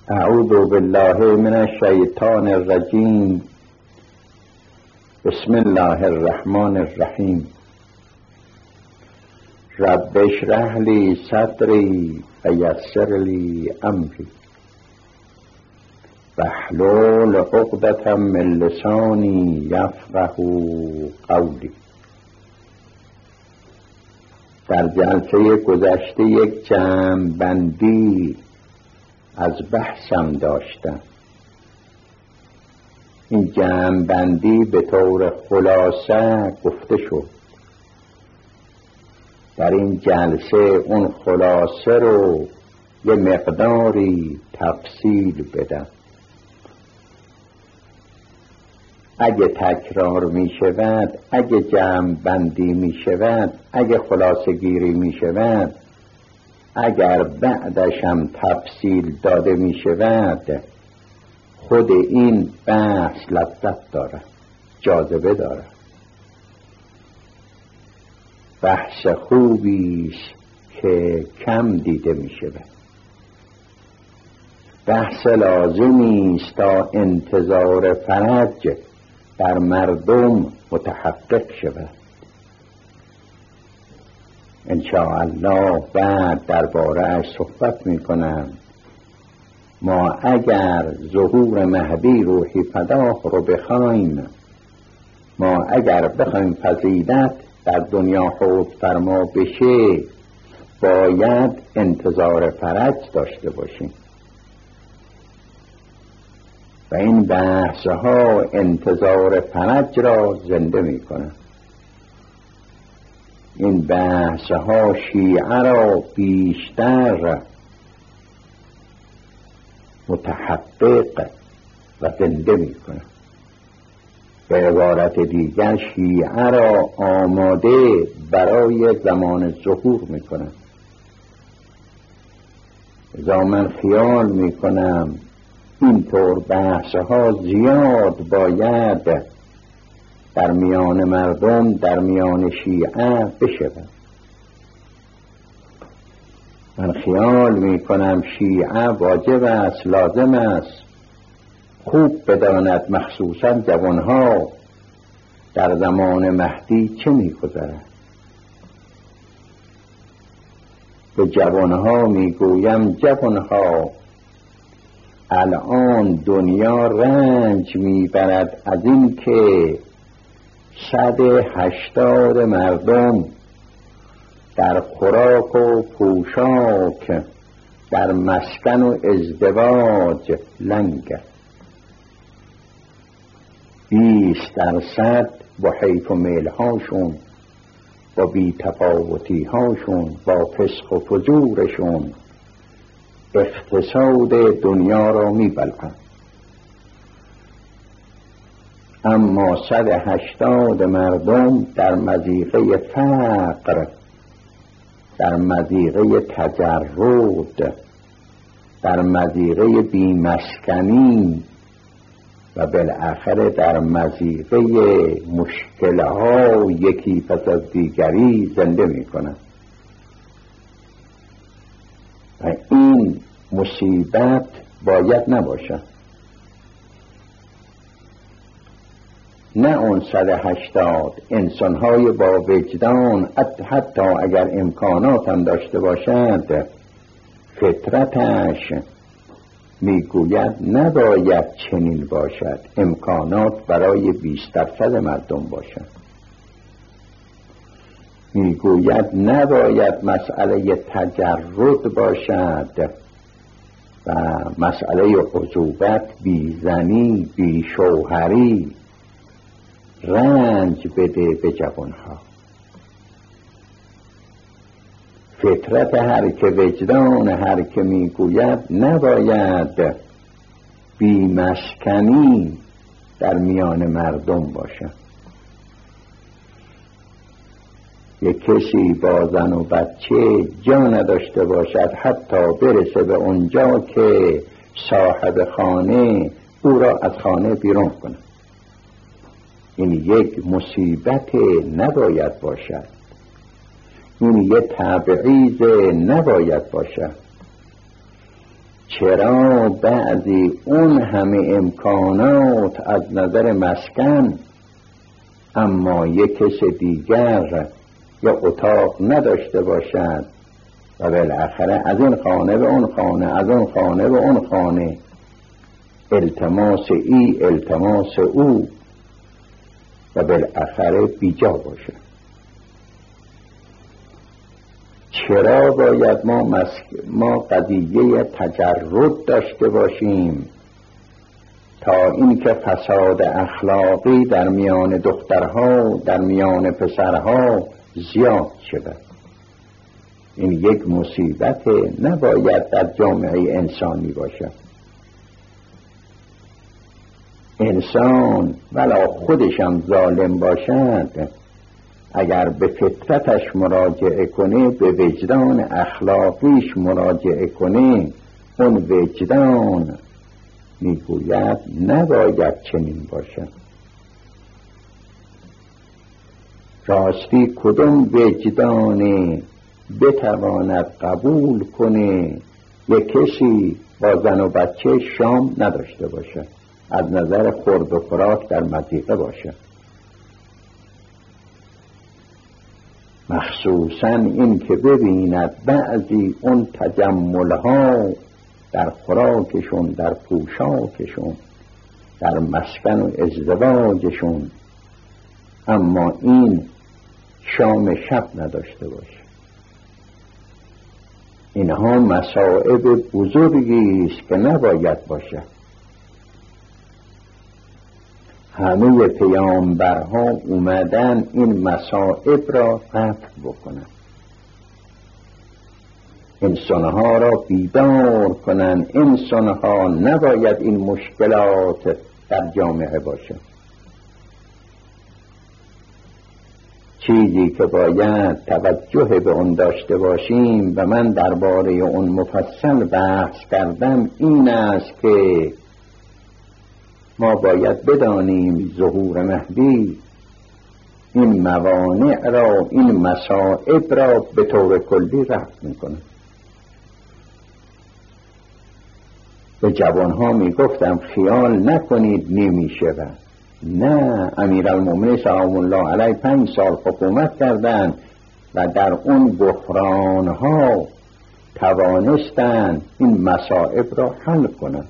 اعوذ بالله من الشیطان الرجیم. بسم الله الرحمن الرحیم. رب اشرح لی صدری ویسر لی امری واحلل عقدة من لسانی یفقهوا قولی. در جلسه گذشته یک جمع بندی از بحثم داشتم. این جمع بندی به طور خلاصه گفته شد. در این جلسه اون خلاصه رو یه مقداری تفصیل بدم. اگه تکرار می شود، اگه جمع بندی می شود، اگه خلاصه گیری می شود، اگر بعدش هم تفصیل داده می شود، خود این بحث لذت داره، جاذبه داره، بحث خوبیست که کم دیده می شود، بحث لازمیست تا انتظار فرج در مردم متحقق شود. انشاءالله بعد درباره اش صحبت میکنم. ما اگر ظهور مهدی روحی فداه رو بخوایم، ما اگر بخوایم فضیلت در دنیا حوض فرما بشه، باید انتظار فرج داشته باشیم و این بحث ها انتظار فرج را زنده میکنن. این بحث ها شیعه را بیشتر متحقق و زنده میکنه. به عبارت دیگر شیعه را آماده برای زمان ظهور میکنه. لذا من خیال میکنم اینطور بحث ها زیاد باید در میان مردم، در میان شیعه بشود. من خیال میکنم شیعه واجب است، لازم است خوب بداند، مخصوصا جوانها، در زمان مهدی چه میگذرد. به جوانها میگویم جوانها، الان دنیا رنج میبرد از این که 180 مردم در خوراک و پوشاک، در مسکن و ازدواج لنگ. 20% با حیف و میلهاشون، با بی‌تفاوتی هاشون، با فسق و فجورشون اقتصاد دنیا را میبلعن. اما 180 مردم در مضیقه فقر، در مضیقه تجرد، در مضیقه بیمسکنی و بالاخره در مضیقه مشکل‌ها یکی پس از دیگری زنده می‌کنند. و این مصیبت باید نباشد. نه اون 180 انسان‌های با وجدان، حتی اگر امکانات هم داشته باشد، فطرتش میگوید نباید چنین باشد. امکانات برای 20% مردم باشد. میگوید نباید مسئله تجرد باشد و مسئله عزوبت، بیزنی، بیشوهری رنج بده به جوانها. فطرت هر که، وجدان هر که میگوید نباید بیمسکنی در میان مردم باشد. یک کسی با زن و بچه جا نداشته باشد حتی برسه به اونجا که صاحب خانه او را از خانه بیرون کنه. این یک مصیبت نباید باشد. این یک تبعیض نباید باشد. چرا بعضی اون همه امکانات از نظر مسکن اما یک کس دیگر یا اتاق نداشته باشد و بالاخره از این خانه به اون خانه، از اون خانه به اون خانه، التماس ای التماس او و بالاخره بیجا باشه. چرا باید ما قضیه تجرد داشته باشیم تا اینکه فساد اخلاقی در میان دخترها در میان پسرها زیاد شود؟ این یک مصیبت نباید در جامعه انسانی باشد. انسان ولا خودشم ظالم باشد، اگر به فطرتش مراجعه کنه، به وجدان اخلاقیش مراجعه کنه، اون وجدان میگوید نباید چنین باشد. راستی کدام وجدانی بتواند قبول کنه یک کسی با زن و بچه شام نداشته باشد، از نظر خورد و خوراک در مضیقه باشد؟ مخصوصاً این که ببیند بعضی اون تجملها در خوراکشون، در پوشاکشون، در مسکن و ازدواجشون، اما این شام شب نداشته باشه. اینها مصائب بزرگی است که نباید باشه. همه پیامبرها اومدن این مصائب را رفع بکنن، انسانها را بیدار کنن. انسانها نباید این مشکلات در جامعه باشه. چیزی که باید توجه به اون داشته باشیم و من درباره اون مفصل بحث کردم این است که ما باید بدانیم ظهور مهدی این موانع را، این مصائب را به طور کلی رفع میکنه. به جوانها میگفتم خیال نکنید نمیشه. نه، امیرالمومنین سلام الله علیه 5 سال حکومت کردند و در اون بحرانها توانستند این مصائب را حل کنند.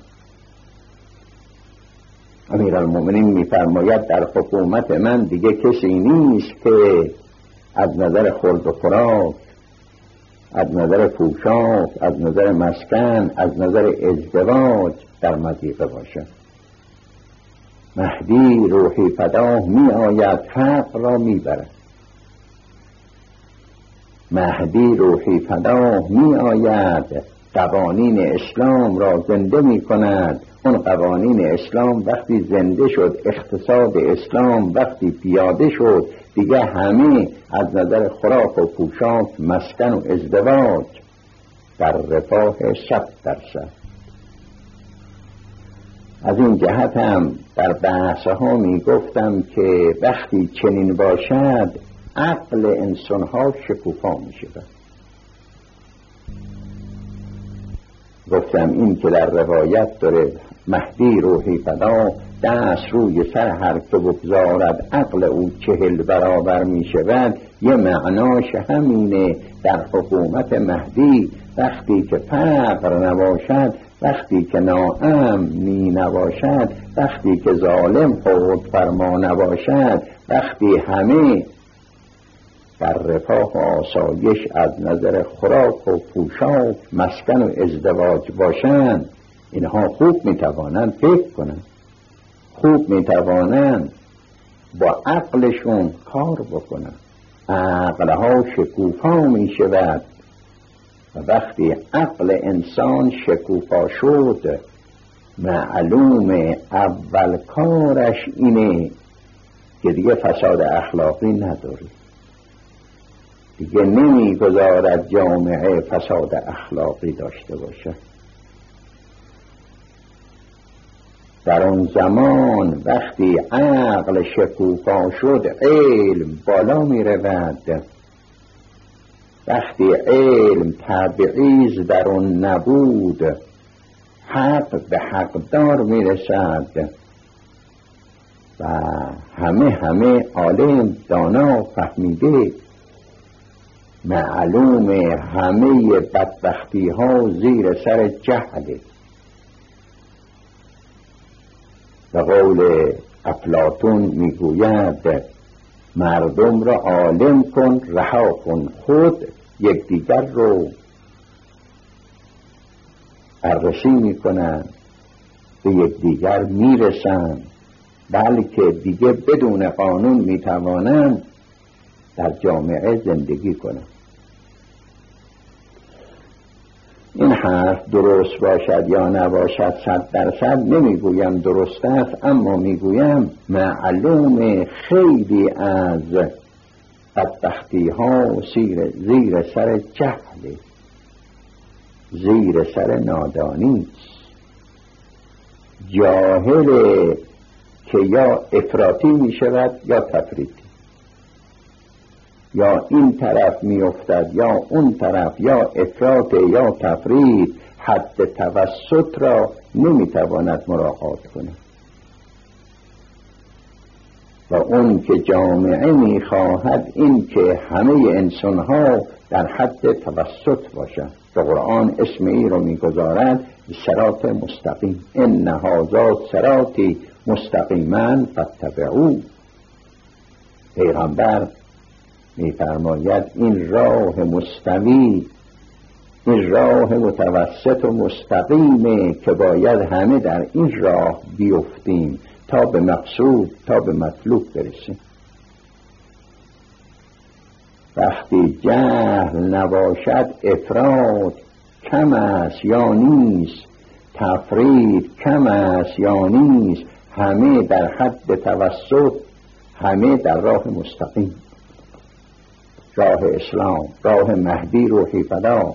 امیرالمومنین میفرماید در حکومت من دیگه کسی نیست که از نظر خورد و خوراک، از نظر پوشاک، از نظر مسکن، از نظر ازدواج در مضیقه باشد. مهدی روحی فداه می آید، فقر را می برد. مهدی روحی فداه می آید، قوانین اسلام را زنده می کند. اون قوانین اسلام وقتی زنده شد، اقتصاد اسلام وقتی پیاده شد، دیگه همه از نظر خوراک و پوشاک، مسکن و ازدواج در رفاه 100%. از این جهت هم در بحثها می گفتم که وقتی چنین باشد عقل انسانها شکوفا می شود. گفتم این که در روایت داره مهدی روحی فدا دست روی سر هر که بگذارد عقل او 40 برابر می شود. یه معناش همینه. در حکومت مهدی وقتی که فقر نباشد، وقتی که ناامنی نباشد، وقتی که ظالم خود فرما نباشد، وقتی همه در رفاه و آسایش از نظر خوراک و پوشاک، مسکن و ازدواج باشند، اینها خوب میتوانند فکر کنند، خوب میتوانند با عقلشون کار بکنند. عقلها شکوفا میشود و وقتی عقل انسان شکوفا شد، معلوم اول کارش اینه که دیگه فساد اخلاقی نداره، دیگه نمیگذارد جامعه فساد اخلاقی داشته باشه. در اون زمان وقتی عقل شکوفا شد، علم بالا می رود. وقتی علم تبعیض در اون نبود، حق به حقدار میرسد و همه عالم دانا فهمیده معلوم همه بدبختی ها زیر سر جهله. به قول افلاطون میگوید مردم را عالم کن رها کن، خود یکدیگر رو بررسی میکنند، به یکدیگر میرسند، بلکه دیگه بدون قانون میتوانند در جامعه زندگی کنند. این حرف درست باشد یا نباشد 100% نمیگویم درست است، اما میگویم معلوم خیلی از بدبختی ها زیر سر جهل، زیر سر نادانی است. جاهل که یا افراطی می شود یا تفریطی، یا این طرف می افتد یا اون طرف، یا افراط یا تفریط، حد توسط را نمی تواند مراعات کند. و اون که جامعه می خواهد این که همه انسان ها در حد توسط باشند. که قرآن اسم ای رو می گذارد صراط مستقیم، ان هذا صراطی مستقیما فاتبعوه. پیغمبر می فرماید این راه مستوی، این راه متوسط و مستقیمه که باید همه در این راه بیفتیم تا به مقصود، تا به مطلوب برسیم. وقتی جهل نباشد افراط کم است یا نیست، تفرید کم است یا نیست، همه در حد توسط، همه در راه مستقیم، راه اسلام، راه مهدی روحی فدا.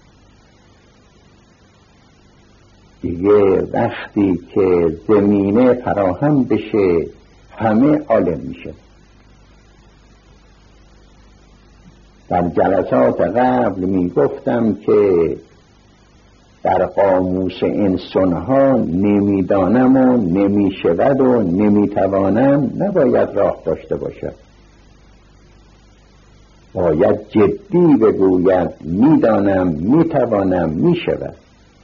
دیگه وقتی که زمینه فراهم بشه همه عالم میشه. در جلسات قبل میگفتم که در قاموس انسانها نمیدانم و نمیشود و نمیتوانم نباید راه داشته باشد، باید جدی بگوید میدانم، میتوانم، میشود.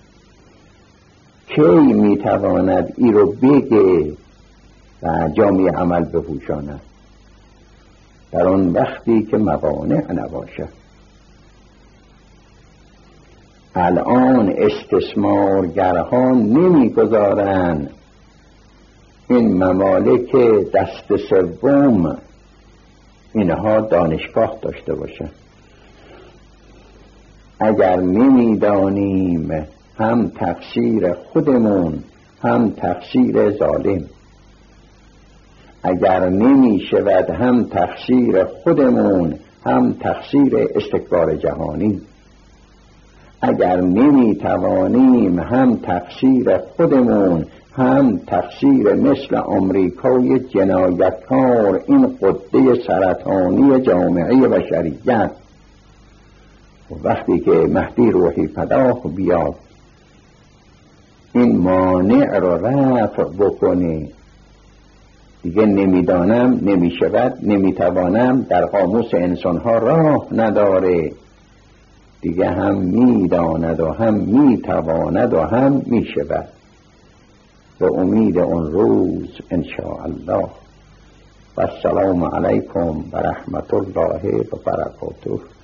کی میتواند ای رو بگه و جامعه عمل بپوشاند؟ در آن وقتی که موانع نباشد. الان استثمارگرها نمیگذارند این ممالک دست سوم اینها دانشگاه داشته باشند. اگر نمیدانیم هم تقصیر خودمون هم تقصیر ظالم، اگر نمی شود هم تقصیر خودمون هم تقصیر استکبار جهانی، اگر نمی توانیم هم تقصیر خودمون هم تقصیر مثل آمریکای جنایتکار، این قده سرطانی جامعه بشریت. وقتی که مهدی روحی فدا بیاد این مانع رو رفع بکنه، دیگه نمیدانم، نمیشود، نمیتوانم در قاموس انسانها راه نداره، دیگه هم میداند و هم میتواند و هم میشود. به امید اون روز انشاءالله. و السلام علیکم و رحمت الله و برکاته.